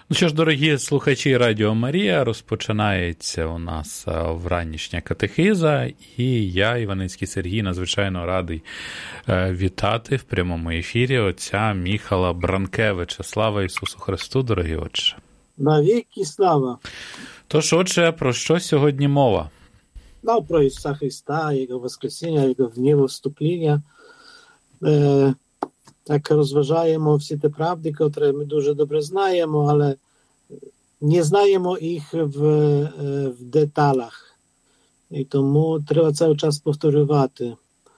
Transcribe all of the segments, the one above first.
Ну що ж, дорогі слухачі Радіо Марія, розпочинається у нас вранішня катехиза, і я, Іваницький Сергій, надзвичайно радий вітати в прямому ефірі отця Міхала Бранкевича. Слава Ісусу Христу, дорогі отче! Навіки слава! Тож, отче, про що сьогодні мова? Ну, про Ісуса Христа, Його воскресіння, Його в небо вступління. Так розважаємо всі ті правди, які ми дуже добре знаємо, але не знаємо їх в деталях. І тому треба цей час повторювати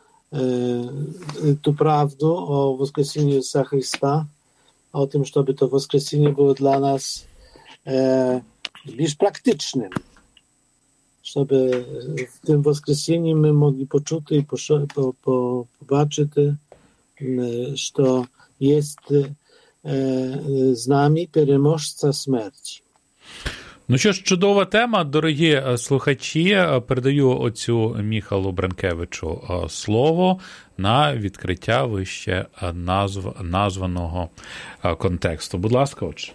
ту правду о воскресінні Ісуса Христа, о tym, щоб to воскресіння було для нас більш практичним. Щоб в тим воскресінні ми могли почути і побачити, що є з нами переможця смерті. Ну що ж, чудова тема, дорогі слухачі. Передаю отцю Міхалу Бранкевичу слово на відкриття вище названого контексту. Будь ласка, отче.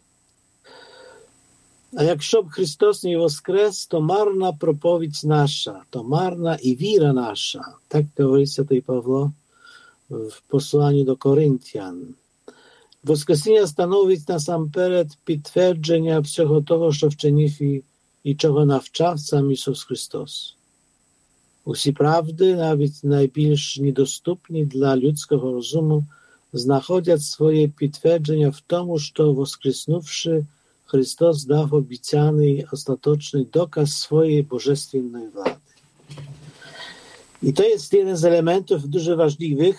А якщо б Христос не воскрес, то марна проповідь наша, то марна і віра наша. Так говорить святий Павло в посланні до Коринтян. Воскресіння становить насамперед підтвердження всього того, що вчинив і чого навчав сам Ісус Христос. Усі правди, навіть найбільш недоступні для людського розуму, знаходять своє підтвердження в тому, що, воскреснувши, Христос дав обіцяний остаточний доказ своєї божественної влади. І то є один з елементів дуже важливих,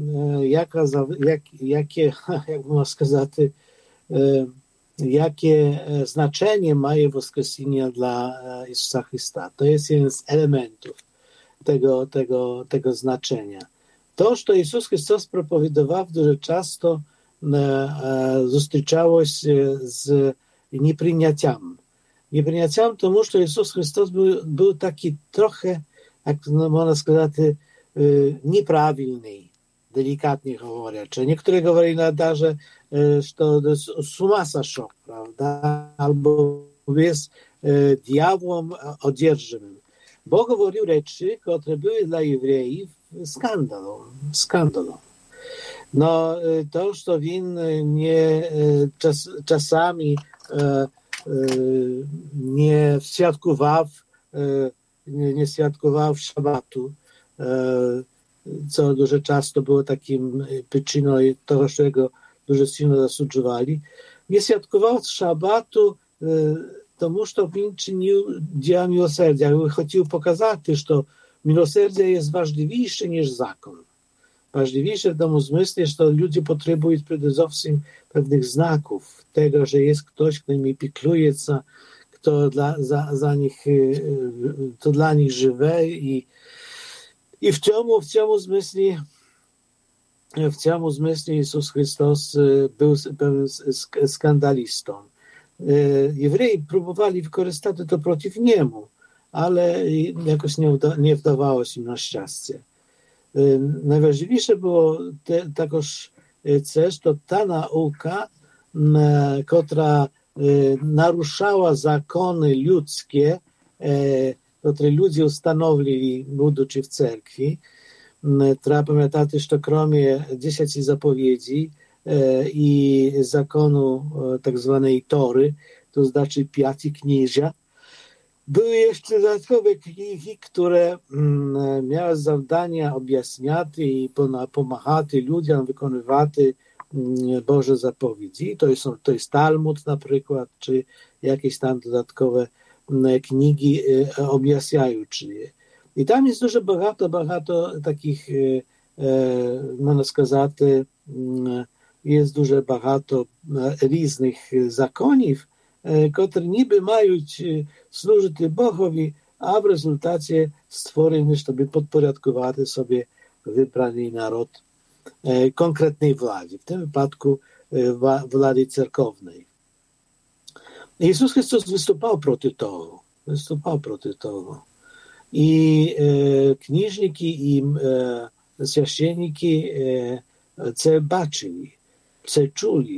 як можна сказати, яке значення має воскресіння для Ісуса Христа. To jest jeden z elementów tego znaczenia. To, що Ісус Христос проповідував, дуже часто зустрічалось з неприйняттям. Неприйняттям, тому що Ісус Христос був такий трохи, jak można сказати, неправильний, delikatnie говорячи. Niektórzy говорили даже, что с ума сошел, правда, albo jest diabłem одержимым. Бог говорив речі, які були для євреїв скандалом. Но то, що він czasami nie świadkował szabatu, co дуже часто było takim przyczyną того, що його дуже сильно засуджували. Nie świadkował szabatu, тому що він чинив dzieła miłosierdzia. Хотів показати, що miłosierdzie jest ważniejsze niż zakon. Ważniejsze w тому смислі, що люди потребують передусім pewnych znaków tego, że jest ktoś, kto nimi pieklujется, kto dla nich żywe i w цьому змислі Ісус Христос був pewnym skandalistą. Євреї próbowali wykorzystać to przeciw niemu, ale jakoś nie wdawało się im na szczęście. Najważniejsze było також це, що та наука, котра naruszała zakony ludzkie, które ludzie ustanowili, будучи w cerkwi. Trzeba pamiętać, że kromie 10 zapowiedzi i zakonu tak zwanej Tory, to znaczy 5 księża, były jeszcze dodatkowe kniги, które miały zadania objaśniać i pomagać ludziom wykonywać Boże zapowiedzi. To jest Talmud na przykład, czy jakieś tam dodatkowe księgi objaśniające. I tam jest дуже багато takich, można сказать, jest дуже багато різних законів, które niby mają służyć Bogowi, a w rezultacie stworzone, żeby podporządkować sobie wybrany naród konkretnej władzy, w tym wypadku władzy cerkownej. Jezus Chrystus występował proti tego. I kniżniki i święcienniki це бачили, це чули,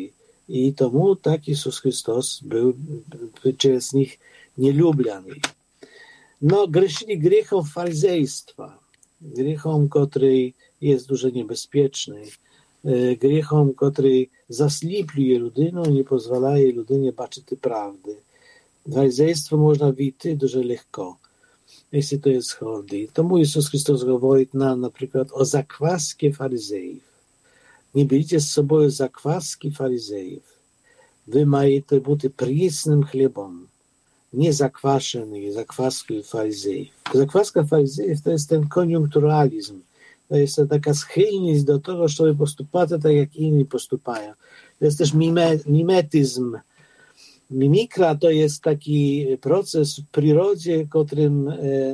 I tomu tak Jezus Chrystus był przez nich nielubiany. No, grzeszyli grzechem faryzejstwa, grzechem, który jest дуже niebezpieczny, grzechem, który zaslіплює людину, nie pozwalaje ludynie baczyć prawdy. Faryzejstwo można wyjść дуже легко, jeśli to jest hordy. Tomu Jezus Chrystus mówi nam na przykład o zakwaski faryzejów. Nie bierzcie z sobą zakwaski faryzejów. Wy macie być prysnym chlebem, nie zakwaszony zakwaską faryzejów. Zakwaska faryzejów to jest ten koniunkturalizm. To jest taka schylność do tego, żeby postupać tak, jak inni postupają. To jest też mimetyzm. Mimikra to jest taki proces w przyrodzie, którym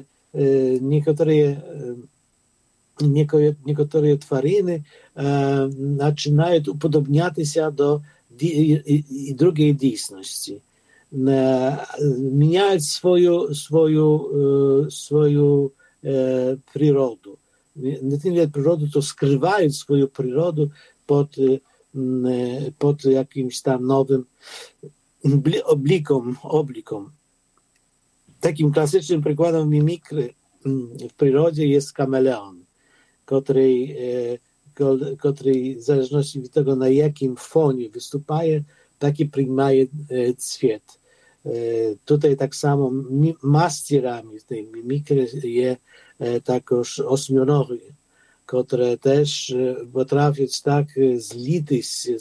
niektóre twariny zaczynają upodobniać się do drugiej dійсності. Міняють свою природу. Не тільки природу, то скривають свою природу pod jakimś tam nowym oblikom. Takim klasycznym przykładem mimikry w przyrodzie jest kameleon, który w zależności od tego, na jakim fonie występuje, taki przyjmuje cwiet. Tutaj tak samo masterami tej mimikry jest takoż ośmionogi, które też potrafią tak zliczyć się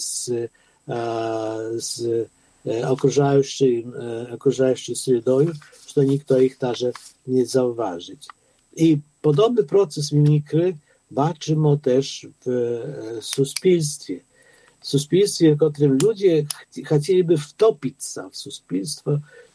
z окружающей средой, что никто их даже не zauważyć. I podobny proces mimikry baczymy też w suspilstwie. W suspilstwie, w którym ludzie chcieliby wtopić się w suspilstwo,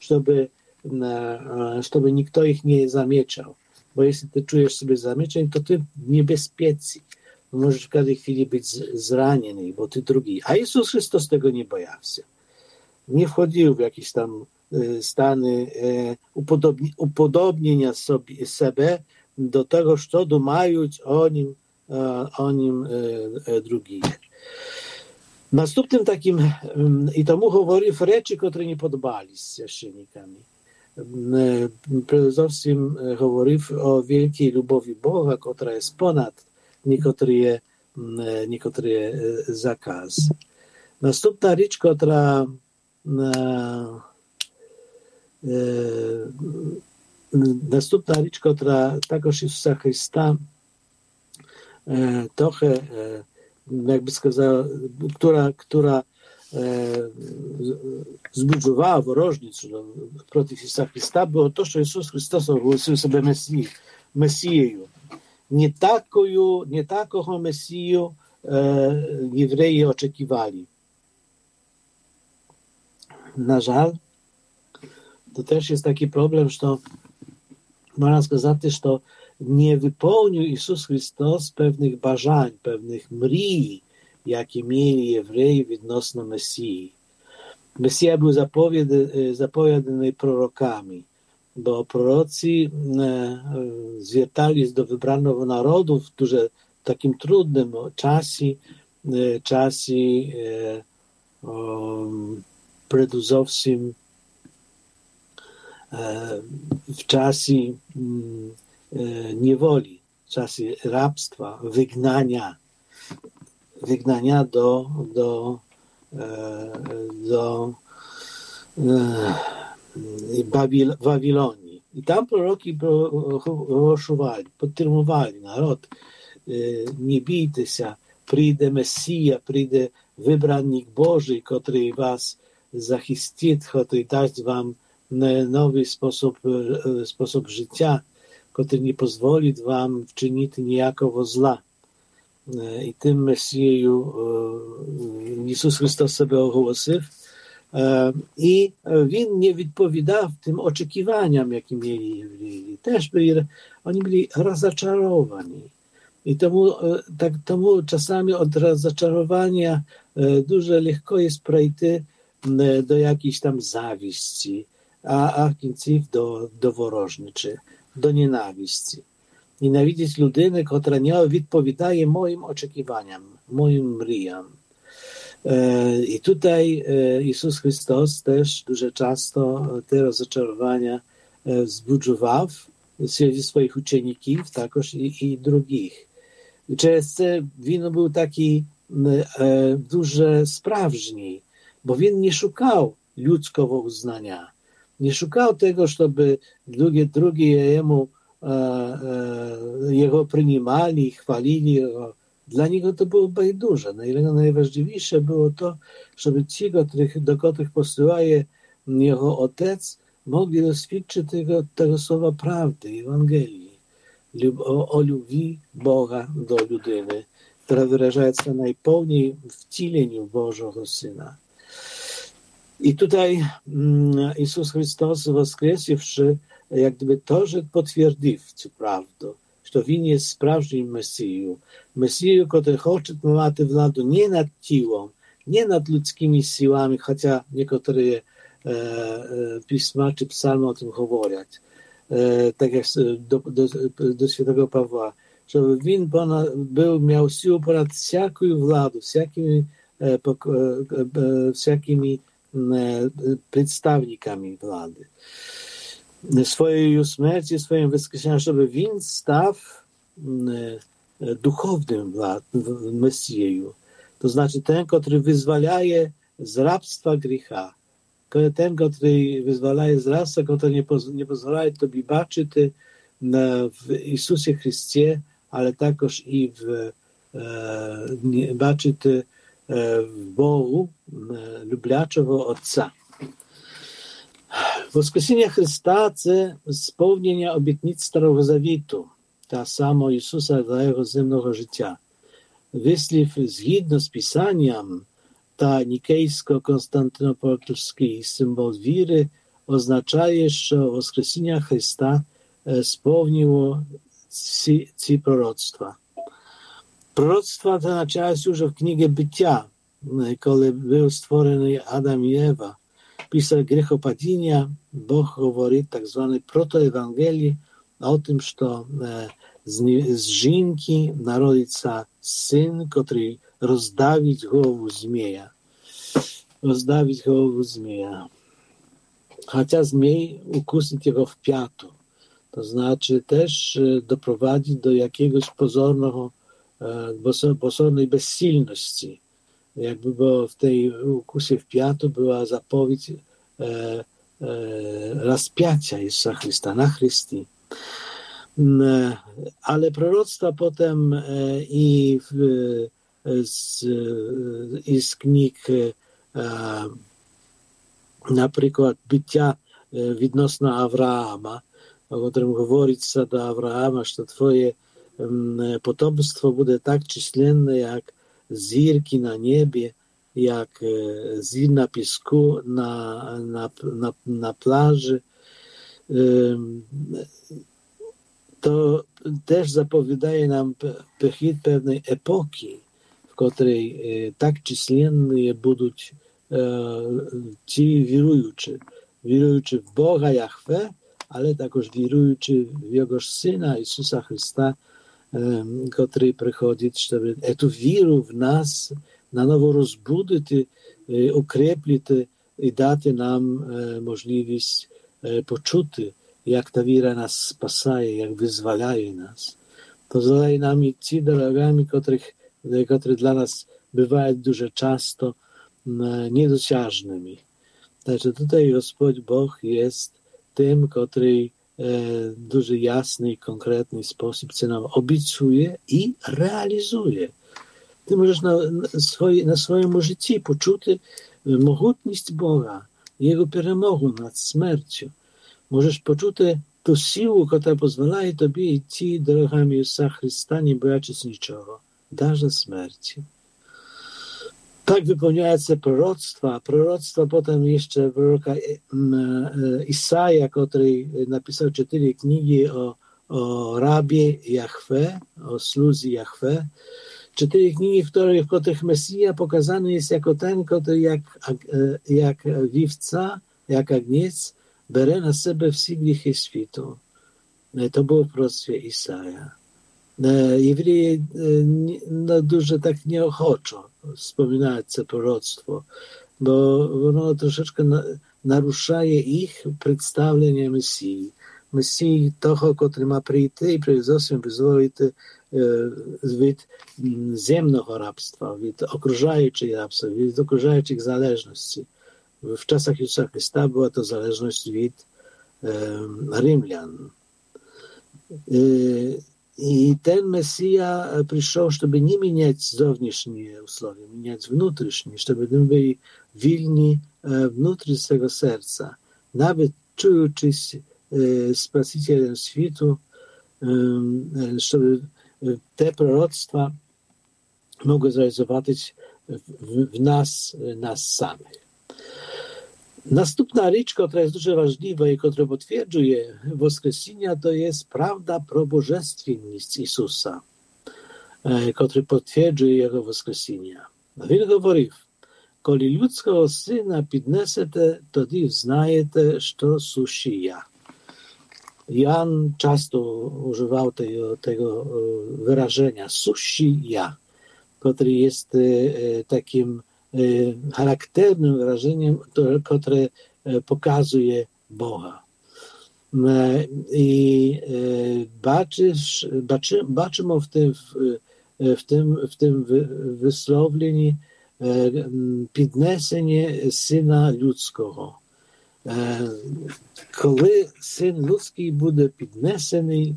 żeby nikt ich nie zamieczał. Bo jeśli ty czujesz sobie zamieczeń, to ty w niebezpieczeństwie. Możesz w każdej chwili być zraniony, bo ty drugi. A Jezus Chrystus tego nie bał się. Nie wchodził w jakieś tam stany upodobnienia siebie do tego, co dumają o nim drugi. Następnym takim, i tomu mówi rzeczy, które nie podobali z święcennikami. Przede wszystkim mówi o wielkiej lubowi Boga, która jest ponad niektóre zakazy. Następna rzecz, która також Ісуса Христа trochę, jakby сказав, która zbudzowała worożnicę przeciw Isusa Chrysta, było to, że Jezus Chrystus ogłosił sobie Mesję. Nie takiego Mesję Jewreje oczekiwali. Na żal, to też jest taki problem, że można сказати, że nie wypełnił Jezus Chrystus pewnych bażań, pewnych mrii, jakie mieli Jewreji odnośnie Mesji. Mesja był zapowiadany prorokami, bo prorocy zwiertali do wybranego narodu, którzy w takim trudnym czasie preduzowsim w czasie niewoli, w czasie rabstwa, wygnania do Wawilonii. I tam proroki podtrzymywali naród. Nie bijcie się, przyjdzie Mesja, przyjdzie wybrannik Boży, który was zachistит, który daсть wam nowy sposób życia, który nie pozwoli wam wczynić nijakiego zła. I tym Mesję Jezus Chrystus sobie ogłosił. I on nie odpowiadał tym oczekiwaniom, jakie mieli Jewreji. Też oni byli rozczarowani. I tomu czasami od rozczarowania дуже легко jest przejść do jakiejś tam zawiści, a w końcu do worożniczy, do nienawiści. Nienawidzić ludzinę, która nie odpowiada moim oczekiwaniom, moim mrijam. I tutaj Jezus Chrystus też дуже часто te rozczarowania wzbudzał wśród swoich uczniów, також i drugich. Через це він був такий дуже справжній, бо він не шукав людського узнання, не шукав того, щоб другі його приймали і хвалили його. Dla niego to było байдуже. Najważniejsze było to, żeby ci, do których posyłaje jego Ojciec, mogli doświadczyć tego słowa prawdy, Ewangelii, o любви Boga do ludyny, która wyraża się najpełniej w wcieleniu Bożego Syna. I tutaj Jezus Chrystus woskresivszy, jak gdyby to, że potwierdził tę prawdę, że Він jest справжнім Месією. Месією, który хоче мати владу не над тілом, не над людськими силами, хоча niektóre pisma czy psalmy o tym говорять, tak jak do świętego Pawła, żeby Він miał siłę ponad всякою владу, всякими представниками władzy. Swojej śmierci, swoim wskrzesieniem, żeby Він stał duchownym Mesją. To znaczy ten, który wyzwalaje z rabstwa grzecha. Ten, który wyzwalaje z rabstwa, który nie pozwala Tobie baczyć w Jezusie Chrystie, ale także i baczyć w Bogu, lubiaczego Ojca. Воскресіння Христа – це сповнення обітниць Старого Завіту та самого Ісуса для Його земного життя. Вислів згідно з Писанням та нікейсько-константинопольський символ віри означає, що Воскресіння Христа сповнило ці пророцтва. Пророцтва те почалися вже в книгі Буття, коли був створений Адам і Ева. Pisa grzechopadienia, Bóg mówi tak zwanej protoewangelii o tym, że z żynki narodzi się syn, który rozdawić głowę zmieja. Rozdawić głowę zmieja. Chociaż zmiej ukusić jego w piatu. To znaczy też doprowadzić do jakiegoś pozornej bezsilności. Jakby było w tej ukusie w piatu była zapowiedź rozpięcia Jezusa Chrysta na Chrystii. Ale proroctwa potem i z knig na przykład Bycia відносно Авраама, o którym mówi się do Abrahama, że twoje potomstwo będzie tak численне, jak zirki na niebie, jak zir na piasku, na plaży. To też zapowiadaje nam przychód pewnej epoki, w której tak численные będą ci wierujący w Boga Jahwe, ale także wierujący w Jego Syna Jezusa Chrysta, który przychodzi, żeby tę wiarę w nas na nowo rozbudzić, ukreplić i dać nam możliwość poczuć, jak ta wiara nas spasaje, jak wyzwalaje nas. To zadaje nam i ci drogami, które dla nas bywają дуже często niedosiężnymi. Także tutaj Gospodź Bóg jest tym, który дуже jasny i konkretny sposób co nam obiecuje i realizuje. Ty możesz na swoim życiu poczuć mogutność Boga, Jego перемогу nad śmiercią. Możesz poczuć tę siłę, która pozwala Tobie iść drogami Jezusa Chrysta, nie bojąc niczego, даже śmierci. Tak wypełniają się proroctwa potem jeszcze proroka Isaja, który napisał 4 księgi o rabie Jahwe, o słudze Jahwe. 4 księgi, w których Mesja pokazany jest jako ten, który jak wiwca, jak agniec, bere na siebie wszystkie grzechy światu. To było w proroctwie Isaja. Євреї дуже так неохочо wspominaють це пророцтво, бо воно трошечки нарушає їх представлення Месії. Месії того, котрий має прийти і зовсім визволити від земного рабства, від окружаючих рабства, від окружаючих залежностей. В czasach Ісуса Христа była to zależność від римлян. I ten Mesja przyszedł, żeby nie zmieniać zewnętrzne ustroje, zmieniać wewnętrzne, żeby byli wolni wewnątrz swego serca. Nawet czując Spasicielem światu, żeby te proroctwa mogły zrealizować w nas samych. Następna rzecz, która jest дуже ważna i która potwierdzuje woskresenia, to jest prawda pro bożestwienność Jezusa, który potwierdzuje Jego woskresenia. On mówił, "Koli ludzkiego Syna піднесете, тоді знаєте, що сущий я". Jan często używał tego wyrażenia "sushi ja", który jest takim charakternym wyrażeniem, które pokazuje Boga. I baczymy w tym wysłowieniu піднесення Syna Ludzkiego. Коли Син Людський буде піднесений,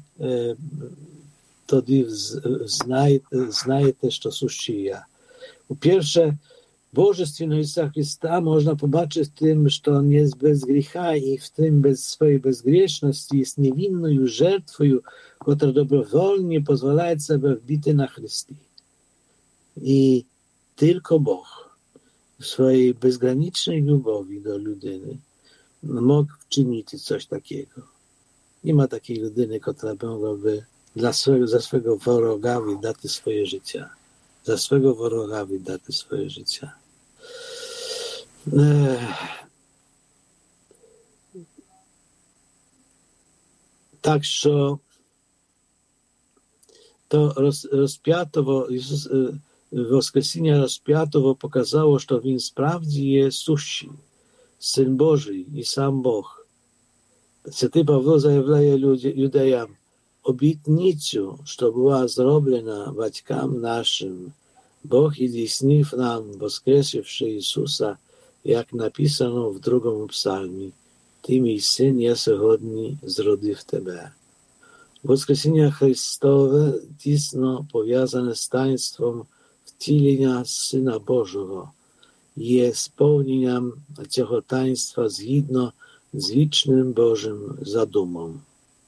тоді знаєте, що сущий я. Po-pierwsze, Bożestwienność Jezusa Chrysta można pobaczyć w tym, że On jest bez grzecha i w tym bez swojej bezgrzeszności jest niewinną żertwą, która dobrowolnie pozwala sobie wbić na Chrystus. I tylko Bóg w swojej bezgranicznej lubowi do ludyny mógł czynić coś takiego. Nie ma takiej ludyny, która mogłaby za swego wroga wydać swoje życie. Za swego wroga wydać swoje życie. Tak, że to rozpiatowo, woskresenia rozpiatowo pokazało, że Він справді jest сущий, Syn Boży i sam Bóg. Святий Павло заявляє юдеям, обітницю, що була зроблена батькам нашим, Бог і здійснив нам, воскресивши Ісуса, як написано в другому псалмі, «Ти, мій син, я сьогодні зродив тебе». Воскресіння Христове тісно пов'язане з таїнством втілення Сина Божого, є сповненням цього таїнства згідно з вічним Божим задумом.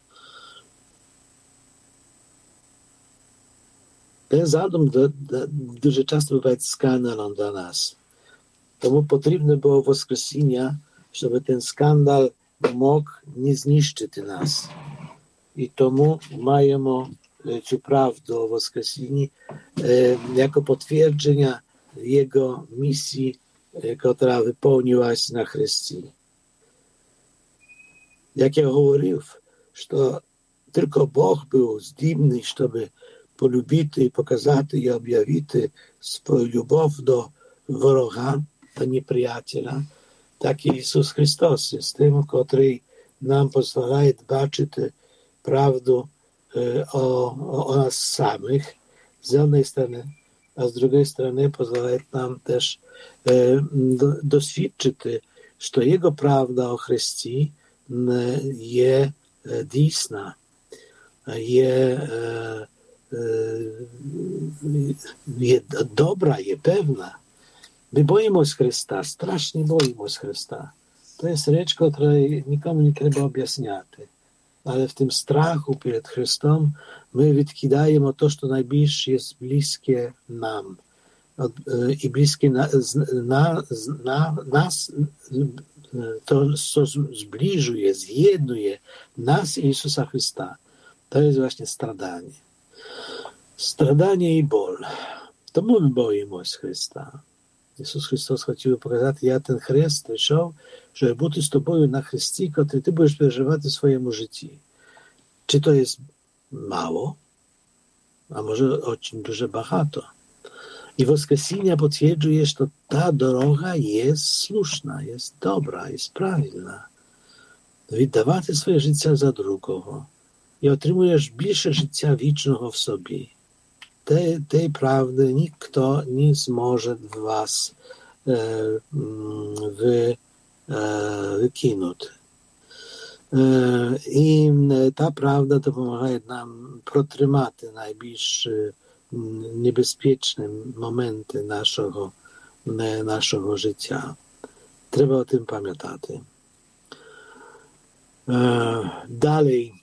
Ten zadum дуже часто буває скандалом для нас. Тому потрібно було воскресіння, щоб ten скандал мог не знищити нас. І тому маємо цю правду о воскресінні jako potwierdzenia Jego misji, która wypełniłaś na Chrysті. Jak ja говорив, що tylko Бог був здібний, щоб полюбити, показати і об'явити свою любов до ворога та неприятеля, так і Ісус Христос є тим, котрий нам дозволяє бачити правду o nas samych z jednej strony, a z drugiej strony pozwala nam też doświadczyć, że Jego prawda o Chrystii jest dійсна, jest dobra, jest pewna. My boimy się Chrysta, strasznie boimy się Chrysta. To jest rzecz, której nikomu nie trzeba objaśniać. Ale w tym strachu przed Chrystem my wykidajemy to, co najbliższe jest bliskie nam i bliskie nas, to, co zbliżuje, zjednuje nas i Jezusa Chrysta. To jest właśnie stradanie. Stradanie i ból. To my boimy się Chrysta. Jezus Chrystus chciał pokazać, ja ten chrzest przyszedł, żeby być z Tobą na chrzcie, który Ty będziesz przeżywać w swoim życiu. Czy to jest mało? a może очень дуже багато. I Woskresenia potwierdzuje, że ta droga jest słuszna, jest dobra, jest prawilna. Віддавати своє життя за другого. І отримуєш більше життя вічного в собі. Tej prawdy ніхто не зможе в вас викинути. І та правда допомагає нам протримати найбільш небезпечні моменти нашого життя. Треба о тим пам'ятати. Dalej.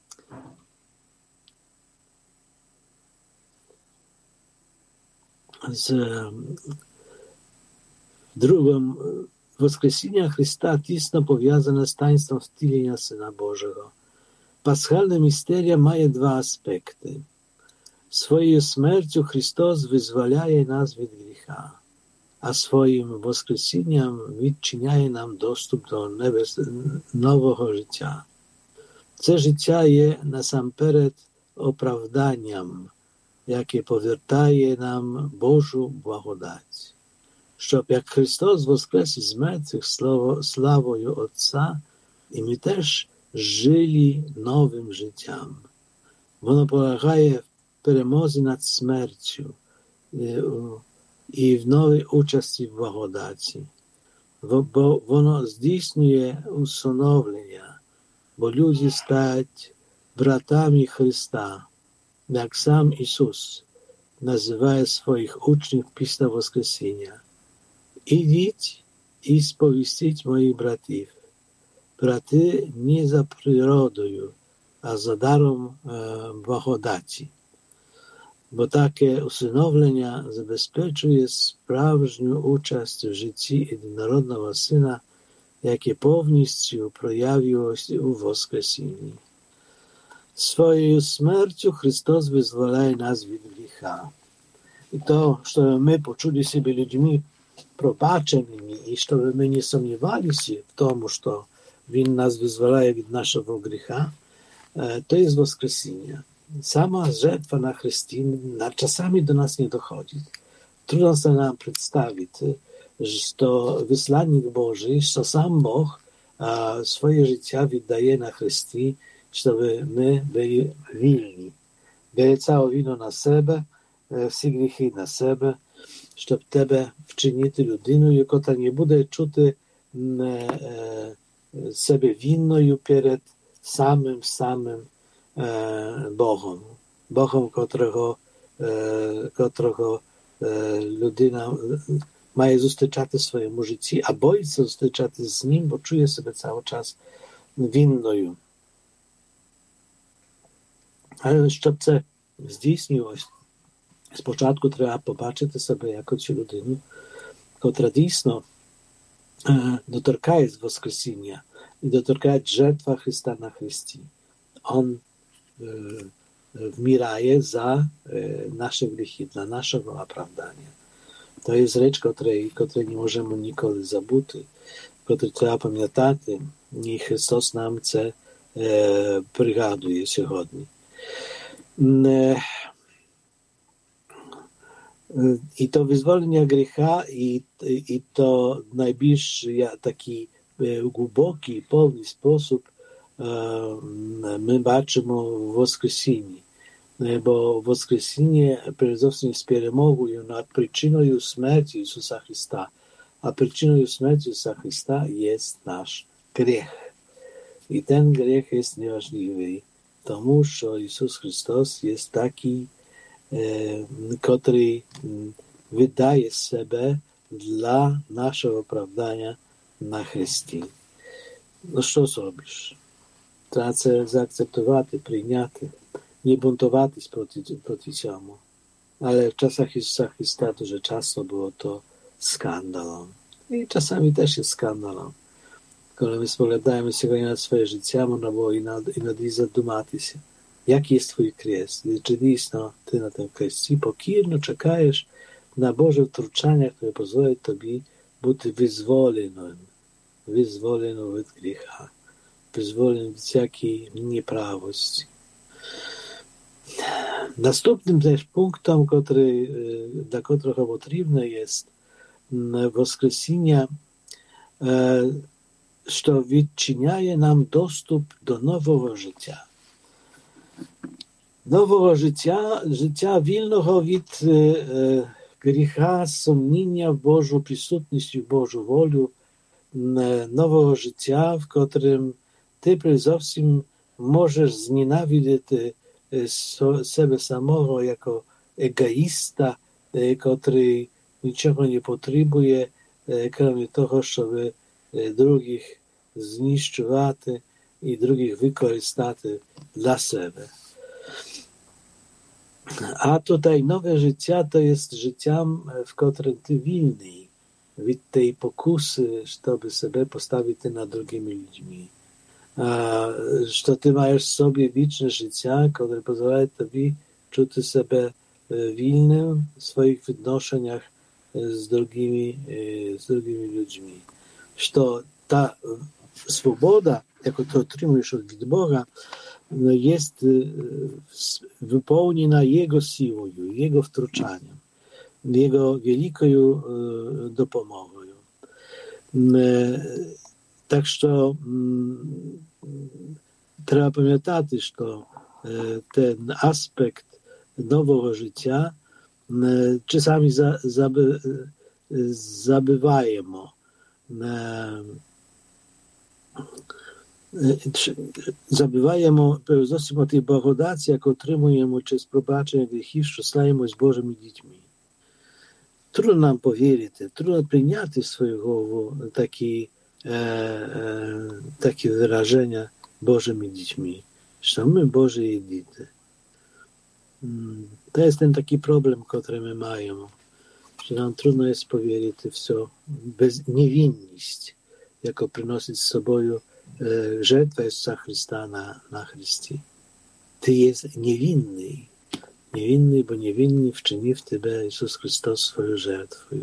Drugą Woskresenia Chrysta тісно пов'язане з таїнством втілення Сина Божого. Пасхальне містерія має два аспекти. Своєю смертю Христос визволяє нас від гріха, а своїм воскресінням відчиняє нам доступ до нового життя. Це життя є насамперед оправданням, яке повертає нам Божу благодать. Щоб як Христос воскрес із мертвих славою Отця, і ми теж жили новим життям. Воно полягає в перемозі над смертю і в новій участі в благодаті. Бо воно здійснює усиновлення, бо люди стають братами Христа, як сам Ісус називає своїх учнів після Воскресіння. Ідіть і сповістіть моїх братів. Брати не за природою, а за даром благодаті. Бо таке усиновлення забезпечує справжню участь в житті єдинородного Сина, яке повністю проявилось у Воскресінні. Своєю смертю Христос визволяє нас від гріха. І то, що ми почули себе людьми пробаченими, і щоб ми не сумнівалися в тому, що Він нас визволяє від нашого гріха, to jest Woskresenie. Sama żetwa na Chrystii czasami do nas nie dochodzi. Trudno sobie nam przedstawić, że to wysłannik Boży, że sam Bóg swoje życie wydaje na Chrystii, żeby my byli wilni. Bierze całą winę na siebie, wszystkie grzechy na siebie, żeby Tebe wczynić ludину, jaka nie będzie czuć себе winną przed samym Богом, котрого людина має зустрічати в своєму житті, а боїться зустрічати з ним, бо чує себе цілий час винною. Але щоб це здійснювалося, спочатку треба побачити себе як цю людину, котра дійсно доторкає з Воскресіння і доторкає жертва Христа на Христі. On wmiraje za nasze grzechy, dla naszego opravdania. To jest rzecz, której nie możemy nikogo zabuty, której trzeba pamiętać, i Chrystus nam to пригадує сьогодні. І то визволення гріха, і то найбільш такий глибокий, повний спосіб ми бачимо в Воскресінні. Бо Воскресіння перед зовсім з перемогою над причиною смерті Ісуса Христа. А причиною смерті Ісуса Христа є наш гріх. І ten гріх є неважливий, тому що Ісус Христос є такий, котрий віддає себе для нашого оправдання на Христі. Ну що зробиш? Треба це заакцептувати, прийняти, не бунтуватись проти цьому. Але в часах Ісуса Христа дуже часто було то скандалом. І часами теж є скандалом. Коли ми споглядаємо сьогодні на своє життя, можна було іноді задуматися, який є твій хрест. Чи дійсно ти на тому хресті покірно чекаєш на Боже втручання, яке дозволить тобі бути визволеним від гріха. Wyzwoleń від всякої неправості. Наступним теж пунктом, для котрого потрібно є Воскресіння, що відчиняє нам доступ до нового життя. Нового життя вільного від гріха, сумніння в Божу присутність, в Божу волю, нового життя, в котрим ти зовсім можеш зненавидіти себе самого як егоїста, котрий нічого не потребує, крім того, щоб других знищувати і других використати для себе. A tutaj nowe życie to jest życiem, w którym ty wilny od tej pokusy, żeby sobie postawić nad drugimi ludźmi. Że ty masz sobie wieczne życie, które pozwala tobie czuć sobie wilnym w swoich odnoszeniach z drugimi ludźmi. Że ta swoboda, jaką ty otrzymujesz od Boga, jest wypełniona Jego siłą, Jego wtrącaniem, Jego wielką dopomogą. Tak, że trzeba pamiętać, że ten aspekt nowego życia czasami zabywajemy. Забуваємо зовсім о тій благодаті, яку отримуємо через пробачення гріхів, що стаємо з Божими дітьми. Трудно нам повірити, трудно прийняти в свою голову такі вираження Божими дітьми, що ми Божі діти. To jest ten taki problem, który my mają, że nam trudno jest powierzyć w to bez niewinność, jako przynosić z sobą żertwa Jezusa Chrysta na Chrystie. Ty jest niewinny, bo niewinny wczynił w Tebe Jezus Chrystus swoją żertwę.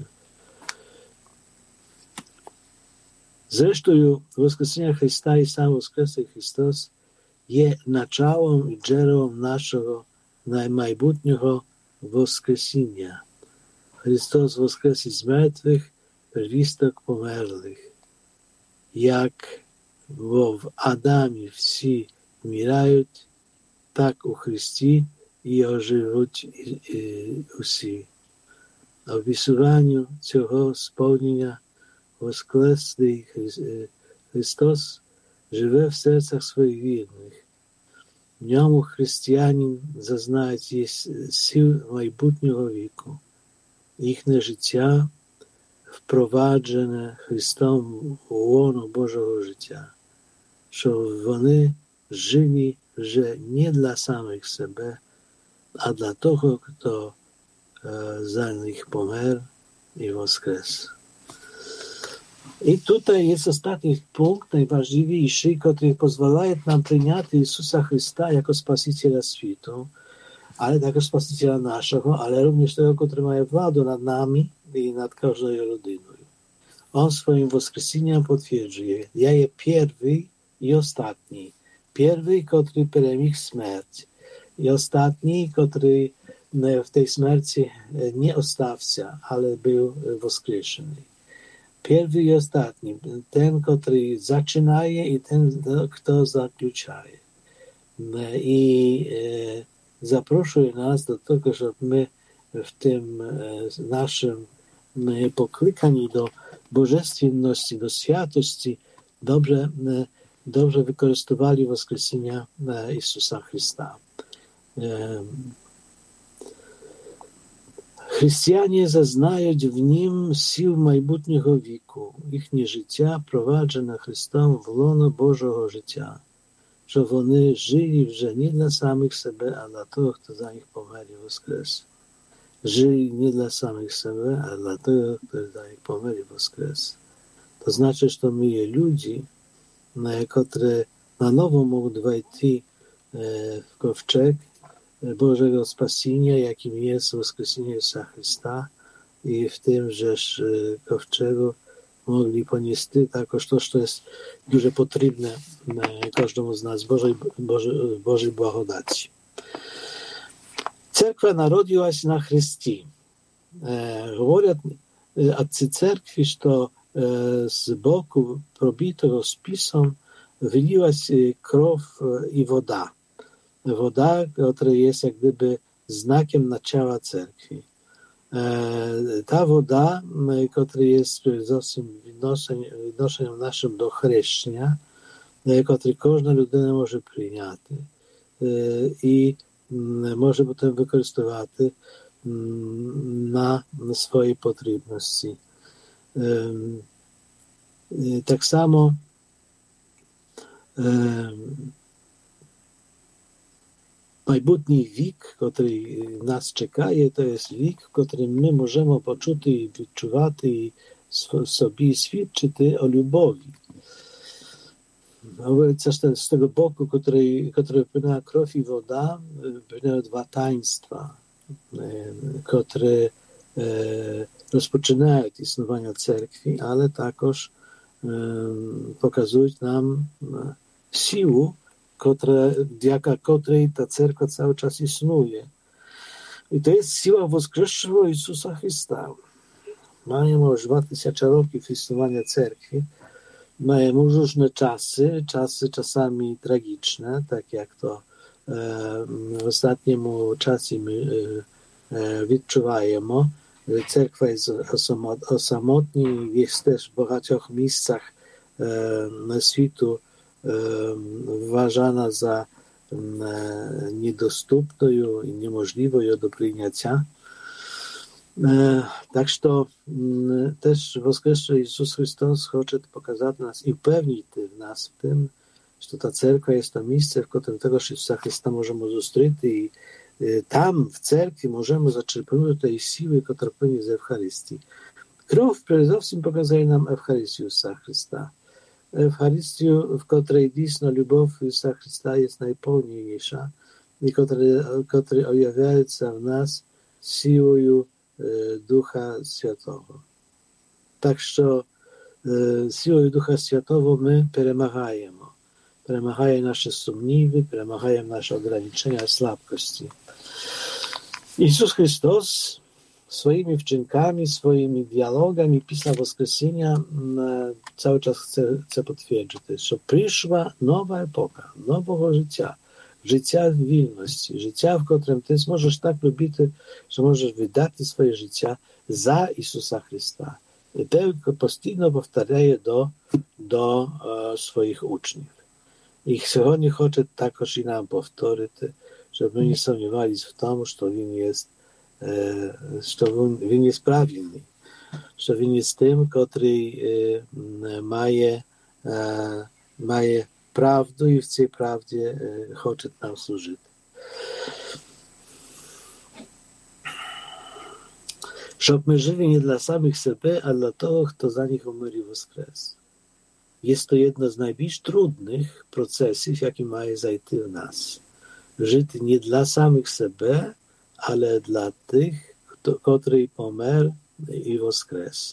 Zresztą Woskresenia Chrysta i sam Woskresły Chrystus jest naczałem i dziełem naszego najmajbutniego Woskresenia. Chrystus woskresł z martwych, pierwstok pomerłych. Jak w Adamie всі вмирають, так у Христі і оживуть усі. А в висуванню цього сповнення воскреслий Христос живе в серцях своїх вірних. В ньому християнин зазнає сил майбутнього віку. Їхнє життя впроваджене Христом у лоно Божого життя, що вони жили вже не для самих себе, а для того, хто за них помер і воскрес. І тут є останній пункт, найважливіший, який дозволяє нам прийняти Ісуса Христа як Спасителя світу, ale jako Spasiciela naszego, ale również tego, który ma władzę nad nami i nad każdą rodziną. On swoim woskresieniem potwierdzuje, ja jest pierwszy i ostatni. Pierwszy, który przemógł śmierć i ostatni, który w tej śmierci nie ostał się, ale był woskrzeszony. Pierwszy i ostatni, ten, który zaczynaje i ten, kto zakończy. I zaproszuje nas do tego, żeby my w tym naszym poklykaniu do bożestwienności, do świętości dobrze wykorzystywali Woskresenia Jezusa Chrysta. Chrześcijanie zaznają w nim sił majbutniego wieku. Ich życia prowadzone Chrystom w łono Bożego życia. Że вони żyli вже nie dla samych siebie, a dla tego, kto za nich pomarł i woskres. Żyli nie dla samych siebie, a dla tego, kto za nich pomarł i woskres. To znaczy, że my je ludzi, które na nowo mogą wejść w kowczeg Bożego Spasienia, jakim jest woskresenie Jezusa Chrysta i w tym, że kowczegu mogli ponieść takoż to, co jest дуже potrzebne każdemu z nas, Bożej błagodaci. Церква народилась на Христі. Говорять отці церкви, що з боку, пробитого списом, вилилась кров і вода. Вода, яка є, як gdyby, знаkiem начала церкви. Ta woda, która jest відношенням нашим до хрещення, яке кожна людина може прийняти і може потім використовувати на свої потрібності. Так само майбутній вік, який нас чекає, то є вік, в котрим ми можемо почути і відчувати і собі свідчити о любові. Говориться, що з того боку, який впływa кров і вода, wpłynęły dwa taństwa, które rozpoczynaють існування церкви, але також показують нам силу, dzięki której ta cerkwa cały czas istnieje. I to jest siła woskrzeszłego Jezusa Chrysta. Mamy już 2000 roków istnienia cerkwi. Mamy różne czasy czasami tragiczne, tak jak to w ostatnim czasie my odczuwamy. Cerkwa jest osamotna, jest też w багатьох miejscach światu вважана за недоступною і неможливою до прийняття. Так що теж Воскресший Ісус Христос хоче показати нас і впевнити нас в тим, що та церква є то місце, в котрому того Ісуса Христа можемо зустріти, і там, в церкві, можемо зачерпнути тієї сили, котра пłynie з Євхаристії. Кров передовсім показує нам Євхаристію Ісуса Христа. Ewcharystию, w której dійсно любов Ісуса Христа є найповніша і котра об'являється в нас силою Духа Святого. Так що силою Духа Святого ми перемагаємо. Перемагає наші сумніви, перемагає наші ograniczenia, слабкості. Ісус Христос swoimi wczynkami, swoimi dialogami Pisma Woskresenia cały czas chce potwierdzić, że przyszła nowa epoka, nowego życia w wilności, życia, w którym ty możesz tak lubić, że możesz wydać swoje życie za Isusa Chrysta. I tylko postійно powtarzaje do swoich uczniów. I сьогодні хоче також і нам повторити, щоб ми не сумнівались в тому, що він є що він є правильний, що він є тим, котрий має правду і в цій правді хоче нам служити. Щоб ми жили не для самих себе, а для того, хто за них умер і воскрес. Jest to jedno z najbardziej trudnych procesów, jaki ma zajти w nas. Żyć nie dla samych siebie, ale dla tych, którzy pomer i woskres.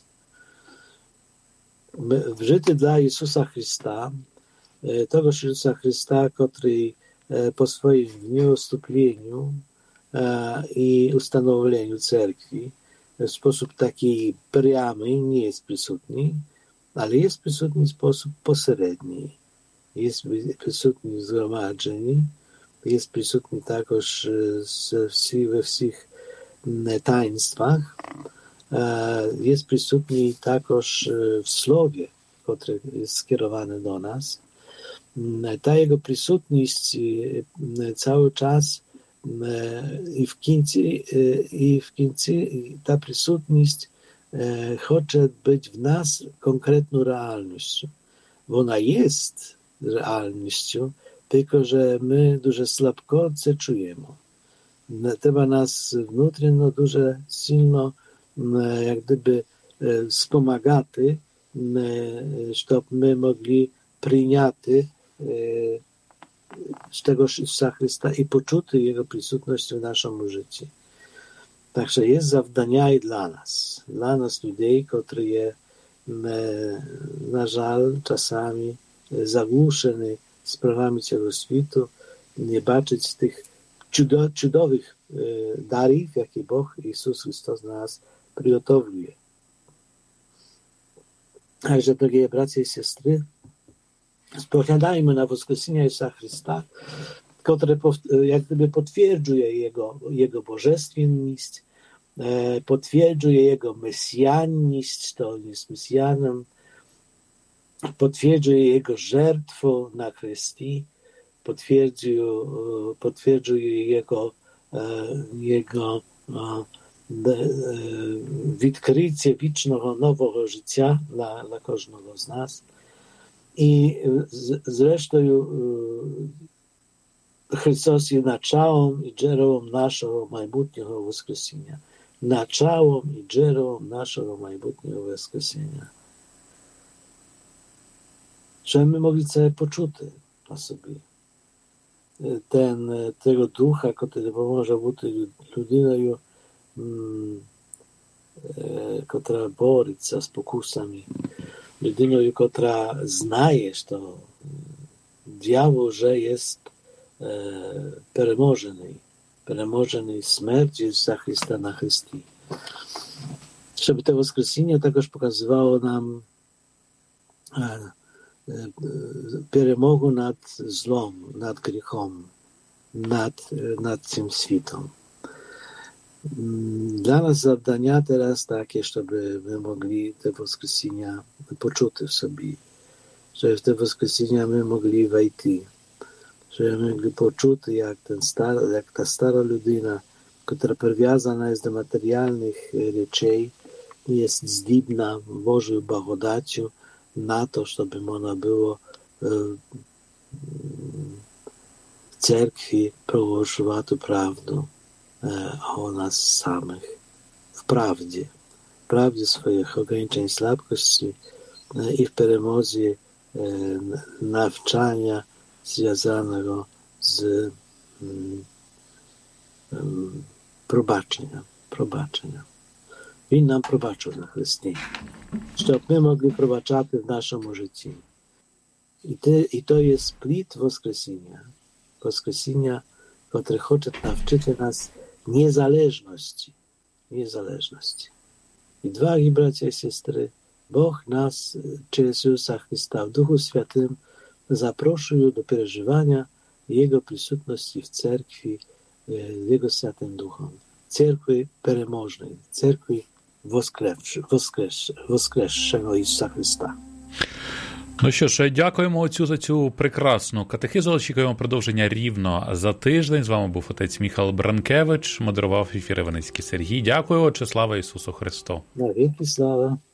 Żyć dla Jezusa Chrysta, tego Jezusa Chrysta, który po swoim nieustąpieniu i ustanowieniu cerkwi w sposób taki priamy nie jest przysutny, ale jest przysutny w sposób pośredni. Jest przysutny w zgromadzeniu, jest przysutny także we wszystkich taństwach, jest przysutny także w słowie, które jest skierowane do nas. Ta jego przysutność cały czas i w końcu ta przysutność chce być w nas konkretną realnością, bo ona jest realnością, tylko że my дуже слабко це чуємо. Треба нас внутрішньо дуже сильно, як gdyby, wspomagати, щоб ми могли прийняти z tego Jezusa Chrysta i poczuty Jego присутність w naszym życiu. Także jest zawdania i dla nas ludzi, którzy na żal czasami zagłuszeni sprawami tego świata, nie baczyć tych чудових дарів, які Бог Ісус Христос на нас приготовлює. Także, drogie bracia i siostry, spoglądajmy na Woskresenie Jezusa Chrysta, które jak gdyby potwierdzuje Jego bożestwienność, potwierdzuje Jego mesjanność, to On jest Mesjanem, potwierdzuje Jego żertwę na krzyżu, potwierdzuje Jego відкриття вічного нового життя для кожного з нас. І зрештою Христос є началом і джерелом нашого майбутнього воскресіння. Началом і джерелом нашого майбутнього воскресіння. Щоб ми могли це почути на собі. Tego ducha, który pomoże бути людиною, котра бореться з покусами, людиною, котра знає, що дьявол вже є переможений смертю Ісуса Христа на хресті. Щоб те Воскресіння також показувало нам перемогу над злом, над гріхом, над цим світом. Dla nas zadania teraz takie, żeby my mogli te Woskresenia poczuć w sobie, żeby w te Woskresenia my mogli wejść, żeby my mogli poczuć, jak ta stara ludyna, która przywiązana jest do materialnych rzeczy, jest zdібна Bożą благодаттю na to, żeby ona była w cerkwi prowadziła tu prawdę o nas samych w prawdzie swoich ograniczeń, słabkości i w peremozie nawczania związanego z probaczenia. Він нам пробачив на хресті, щоб ми могли пробачати в нашому житті. І то є плід Воскресіння, котре хоче навчити нас niezależności. I drogi bracia i siostry, Bóg nas przez Jezusa Chrysta w Duchu Świętym zaprosił do przeżywania Jego присутності w cerkwi, Jego Świętym Duchem. Cerkwi peremożnej, cerkwi воскресшего Ісуса Христа. Ну що ж, дякуємо отцю за цю прекрасну катехизу. Очікуємо продовження рівно за тиждень. З вами був отець Міхал Бранкевич, модерував ефір Іваницький Сергій. Дякую, отче, слава Ісусу Христу. Навіки слава.